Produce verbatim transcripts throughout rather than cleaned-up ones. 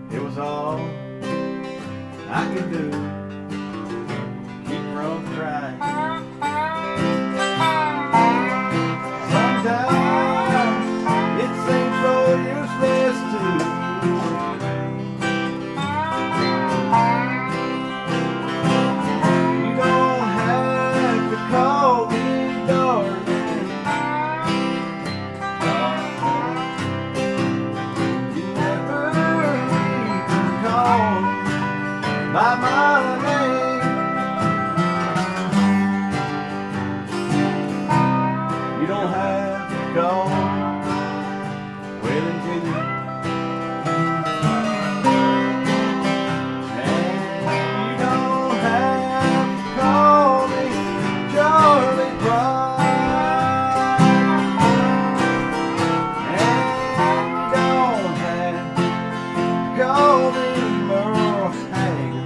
It was all I could do, keep from crying. Sometimes it seems so useless too. You don't have to call me darling. You never even call by my name. You don't have to call Waylon Junior And you don't have to call me Charlie Brown. And you don't have to call me Merle Haggard.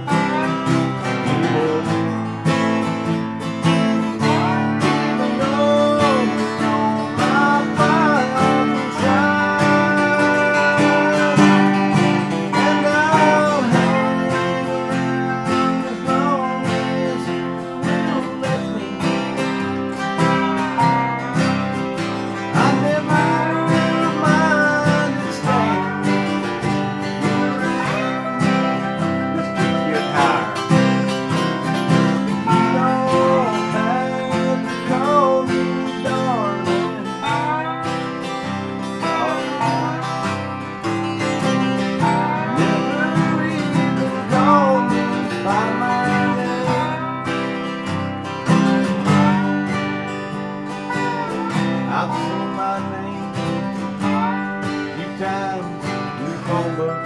I've seen my name a few times in the phone book,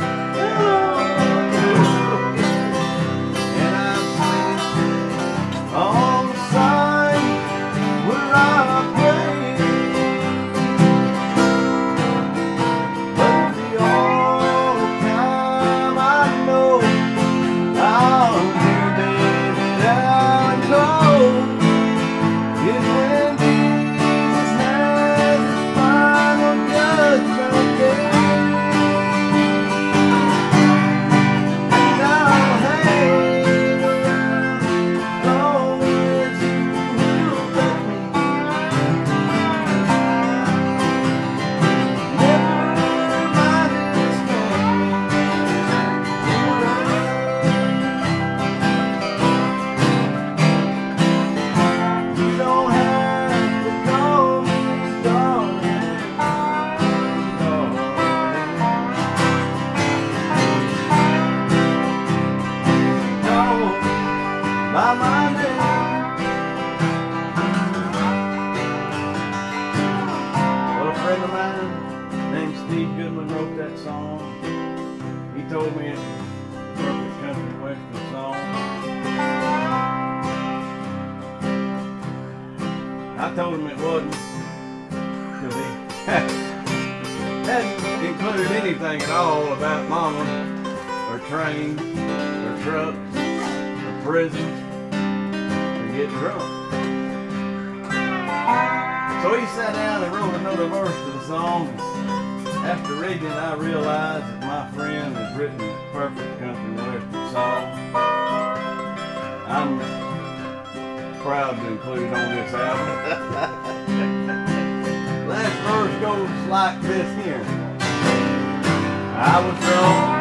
and I've seen it on the sign where I pray. But the only time I know I'll hear David Allen close is when Jesus has his final judgment day. And I'll hang around as long as you will let me. Never mind explaining. You don't have to call me darling, darling. Call by my name. Well, a friend of mine named Steve Goodman wrote that song. He told me it's the perfect country western song. I told him it wasn't, because he hadn't included anything at all about mama, or trains, or trucks, or prisons, or getting drunk. So he sat down and wrote another verse to the song. After reading it, I realized that my friend has written a perfect country western song. I'm proud to include it on this album. Last verse goes like this here. I was drunk